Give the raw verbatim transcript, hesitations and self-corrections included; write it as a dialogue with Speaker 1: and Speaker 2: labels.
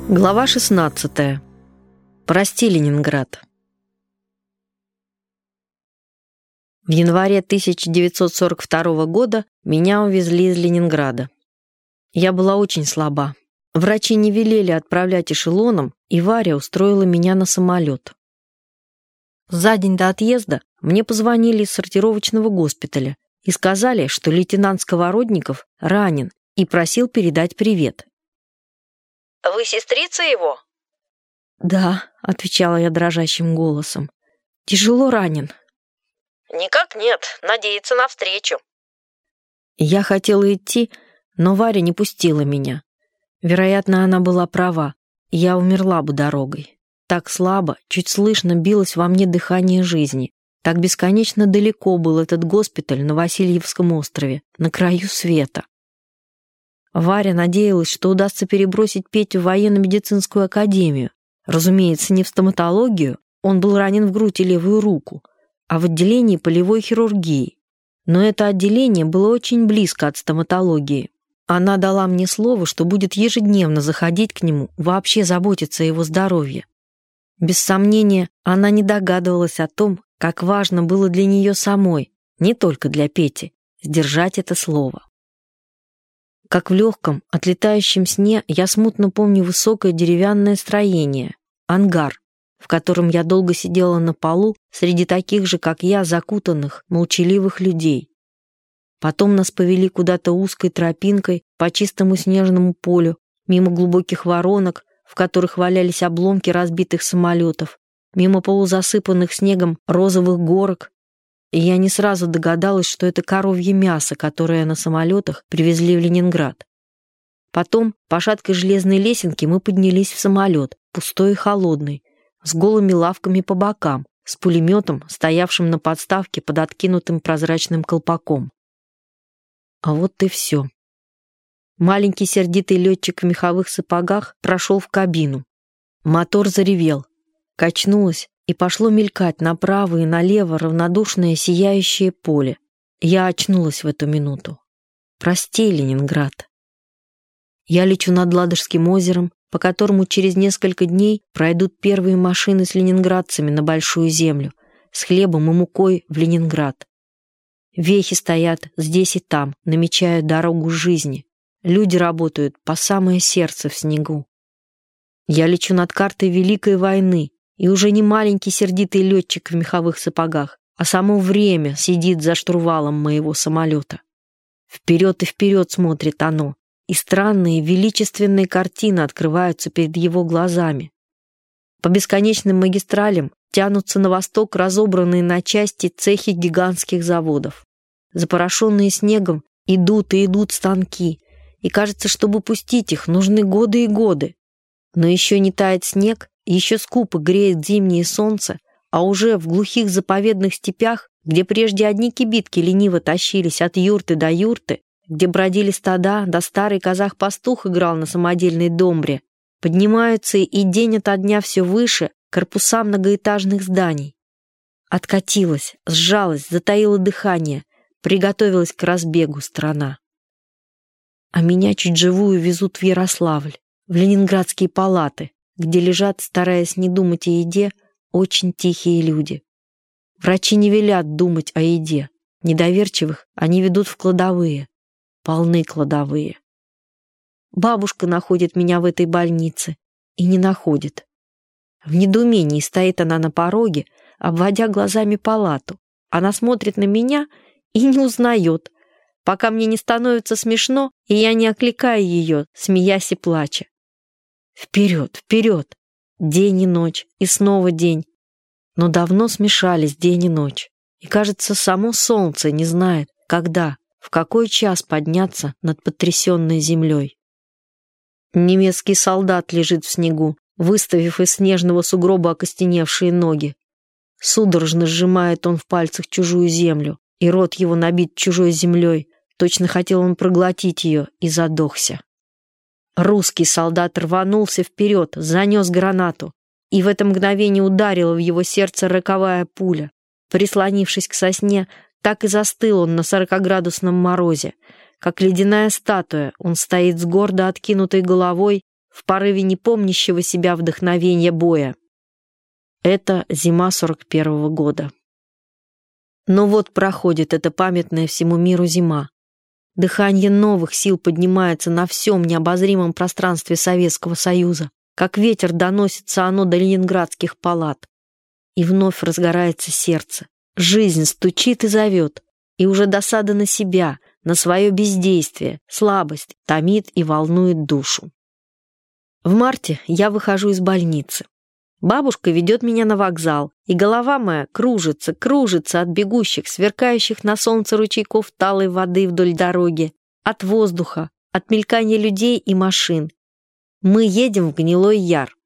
Speaker 1: Глава шестнадцатая. Прости, Ленинград. В январе тысяча девятьсот сорок второго года меня увезли из Ленинграда. Я была очень слаба. Врачи не велели отправлять эшелоном, и Варя устроила меня на самолет. За день до отъезда мне позвонили из сортировочного госпиталя и сказали, что лейтенант Сковородников ранен и просил передать привет.
Speaker 2: «Вы сестрица его?»
Speaker 1: «Да», — отвечала я дрожащим голосом. «Тяжело ранен».
Speaker 2: «Никак нет, надеяться на встречу».
Speaker 1: Я хотела идти, но Варя не пустила меня. Вероятно, она была права. Я умерла бы дорогой. Так слабо, чуть слышно билось во мне дыхание жизни. Так бесконечно далеко был этот госпиталь на Васильевском острове, на краю света. Варя надеялась, что удастся перебросить Петю в военно-медицинскую академию. Разумеется, не в стоматологию, он был ранен в грудь и левую руку, а в отделении полевой хирургии. Но это отделение было очень близко от стоматологии. Она дала мне слово, что будет ежедневно заходить к нему, вообще заботиться о его здоровье. Без сомнения, она не догадывалась о том, как важно было для нее самой, не только для Пети, сдержать это слово. Как в легком, отлетающем сне я смутно помню высокое деревянное строение, ангар, в котором я долго сидела на полу среди таких же, как я, закутанных, молчаливых людей. Потом нас повели куда-то узкой тропинкой по чистому снежному полю, мимо глубоких воронок, в которых валялись обломки разбитых самолетов, мимо полузасыпанных снегом розовых горок, и я не сразу догадалась, что это коровье мясо, которое на самолетах привезли в Ленинград. Потом по шаткой железной лесенке мы поднялись в самолет, пустой и холодный, с голыми лавками по бокам, с пулеметом, стоявшим на подставке под откинутым прозрачным колпаком. А вот и все. Маленький сердитый летчик в меховых сапогах прошел в кабину. Мотор заревел, качнулось, и пошло мелькать направо и налево равнодушное сияющее поле. Я очнулась в эту минуту. Прости, Ленинград. Я лечу над Ладожским озером, по которому через несколько дней пройдут первые машины с ленинградцами на Большую Землю, с хлебом и мукой в Ленинград. Вехи стоят здесь и там, намечают дорогу жизни. Люди работают по самое сердце в снегу. Я лечу над картой Великой войны, и уже не маленький сердитый летчик в меховых сапогах, а само время сидит за штурвалом моего самолета. Вперед и вперед смотрит оно, и странные величественные картины открываются перед его глазами. По бесконечным магистралям тянутся на восток разобранные на части цехи гигантских заводов. Запорошенные снегом идут и идут станки, и кажется, чтобы пустить их, нужны годы и годы. Но еще не тает снег, еще скупо греет зимнее солнце, а уже в глухих заповедных степях, где прежде одни кибитки лениво тащились от юрты до юрты, где бродили стада, да старый казах-пастух играл на самодельной домбре, поднимаются и день ото дня все выше корпуса многоэтажных зданий. Откатилась, сжалась, затаила дыхание, приготовилась к разбегу страна. А меня чуть живую везут в Ярославль, в ленинградские палаты, где лежат, стараясь не думать о еде, очень тихие люди. Врачи не велят думать о еде. Недоверчивых они ведут в кладовые. Полны кладовые. Бабушка находит меня в этой больнице и не находит. В недоумении стоит она на пороге, обводя глазами палату. Она смотрит на меня и не узнает, пока мне не становится смешно, и я не окликаю ее, смеясь и плача. Вперед, вперед! День и ночь, и снова день. Но давно смешались день и ночь. И, кажется, само солнце не знает, когда, в какой час подняться над потрясенной землей. Немецкий солдат лежит в снегу, выставив из снежного сугроба окостеневшие ноги. Судорожно сжимает он в пальцах чужую землю, и рот его набит чужой землей. Точно хотел он проглотить ее и задохся. Русский солдат рванулся вперед, занес гранату, и в это мгновение ударила в его сердце роковая пуля. Прислонившись к сосне, так и застыл он на сорокаградусном морозе. Как ледяная статуя, он стоит с гордо откинутой головой, в порыве непомнящего себя вдохновения боя. Это зима сорок первого года. Но вот проходит эта памятная всему миру зима. Дыхание новых сил поднимается на всем необозримом пространстве Советского Союза. Как ветер доносится оно до ленинградских палат. И вновь разгорается сердце. Жизнь стучит и зовет. И уже досада на себя, на свое бездействие, слабость томит и волнует душу. В марте я выхожу из больницы. Бабушка ведет меня на вокзал, и голова моя кружится, кружится от бегущих, сверкающих на солнце ручейков талой воды вдоль дороги, от воздуха, от мелькания людей и машин. Мы едем в Гнилой Яр.